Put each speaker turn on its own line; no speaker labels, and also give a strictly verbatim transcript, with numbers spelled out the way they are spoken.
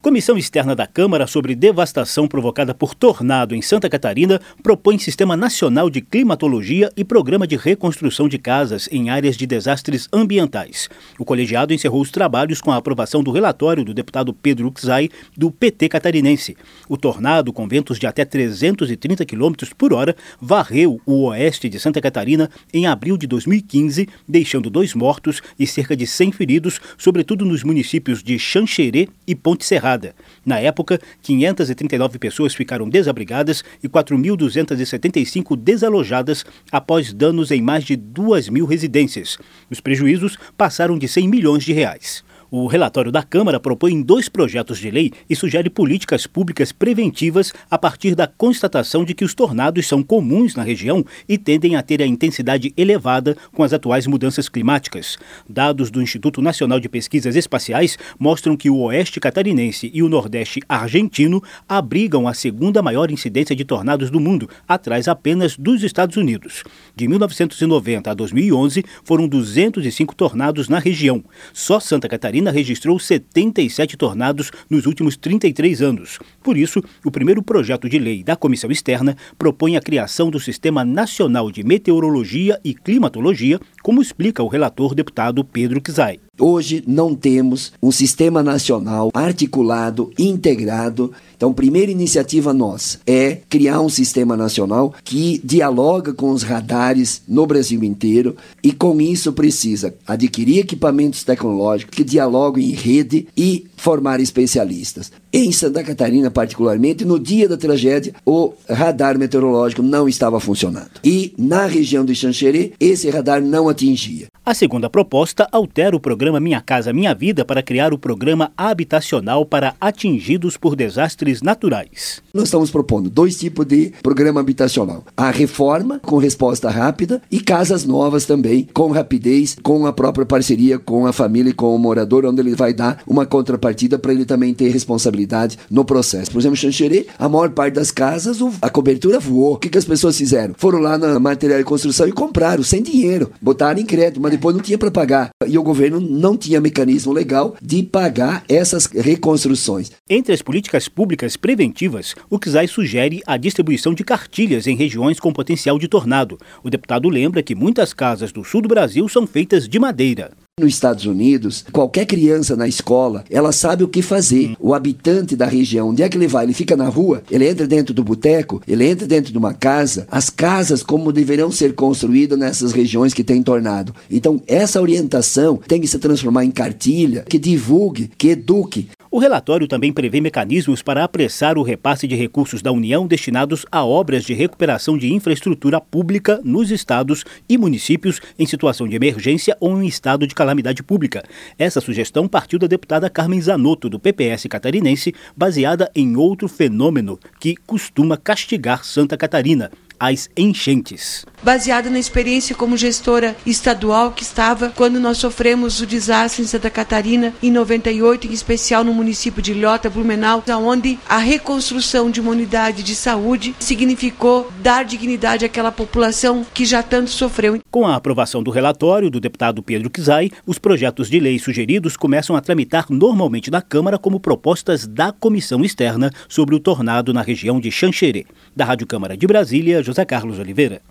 Comissão externa da Câmara sobre devastação provocada por tornado em Santa Catarina propõe Sistema Nacional de Climatologia e Programa de Reconstrução de Casas em áreas de desastres ambientais. O colegiado encerrou os trabalhos com a aprovação do relatório do deputado Pedro Uczai, do P T catarinense. O tornado, com ventos de até trezentos e trinta quilômetros por hora, varreu o oeste de Santa Catarina em abril de dois mil e quinze, deixando dois mortos e cerca de cem feridos, sobretudo nos municípios de Xanxerê e Ponte Serrada. Na época, quinhentas e trinta e nove pessoas ficaram desabrigadas e quatro mil duzentas e setenta e cinco desalojadas após danos em mais de duas mil residências. Os prejuízos passaram de cem milhões de reais. O relatório da Câmara propõe dois projetos de lei e sugere políticas públicas preventivas a partir da constatação de que os tornados são comuns na região e tendem a ter a intensidade elevada com as atuais mudanças climáticas. Dados do Instituto Nacional de Pesquisas Espaciais mostram que o oeste catarinense e o nordeste argentino abrigam a segunda maior incidência de tornados do mundo, atrás apenas dos Estados Unidos. De mil novecentos e noventa a dois mil e onze, foram duzentos e cinco tornados na região. Só Santa Catarina registrou setenta e sete tornados nos últimos trinta e três anos. Por isso, o primeiro projeto de lei da Comissão Externa propõe a criação do Sistema Nacional de Meteorologia e Climatologia, como explica o relator deputado Pedro Uczai.
Hoje não temos um sistema nacional articulado, integrado. Então, primeira iniciativa nossa é criar um sistema nacional que dialoga com os radares no Brasil inteiro e com isso precisa adquirir equipamentos tecnológicos que dialogam em rede e formar especialistas. Em Santa Catarina, particularmente, no dia da tragédia, o radar meteorológico não estava funcionando. E na região de Xanxerê, esse radar não atingia.
A segunda proposta altera o programa Minha Casa Minha Vida para criar o programa habitacional para atingidos por desastres naturais.
Nós estamos propondo dois tipos de programa habitacional. A reforma, com resposta rápida, e casas novas também, com rapidez, com a própria parceria com a família e com o morador, onde ele vai dar uma contrapartida para ele também ter responsabilidade no processo. Por exemplo, em Xanxerê, a maior parte das casas, a cobertura voou. O que, que as pessoas fizeram? Foram lá na material de construção e compraram, sem dinheiro. Botaram em crédito, mas depois não tinha para pagar. E o governo não tinha mecanismo legal de pagar essas reconstruções.
Entre as políticas públicas preventivas, o Uczai sugere a distribuição de cartilhas em regiões com potencial de tornado. O deputado lembra que muitas casas do sul do Brasil são feitas de madeira.
Nos Estados Unidos, qualquer criança na escola, ela sabe o que fazer. O habitante da região, onde é que ele vai? Ele fica na rua, ele entra dentro do boteco, ele entra dentro de uma casa. As casas como deverão ser construídas nessas regiões que tem tornado. Então, essa orientação tem que se transformar em cartilha, que divulgue, que eduque.
O relatório também prevê mecanismos para apressar o repasse de recursos da União destinados a obras de recuperação de infraestrutura pública nos estados e municípios em situação de emergência ou em estado de calamidade pública. Essa sugestão partiu da deputada Carmen Zanotto, do P P S catarinense, baseada em outro fenômeno que costuma castigar Santa Catarina: as enchentes.
Baseada na experiência como gestora estadual que estava quando nós sofremos o desastre em Santa Catarina, em noventa e oito, em especial no município de Ilhota, Blumenau, onde a reconstrução de uma unidade de saúde significou dar dignidade àquela população que já tanto sofreu.
Com a aprovação do relatório do deputado Pedro Uczai, os projetos de lei sugeridos começam a tramitar normalmente na Câmara como propostas da Comissão Externa sobre o tornado na região de Xanxerê. Da Rádio Câmara de Brasília, José Carlos Oliveira.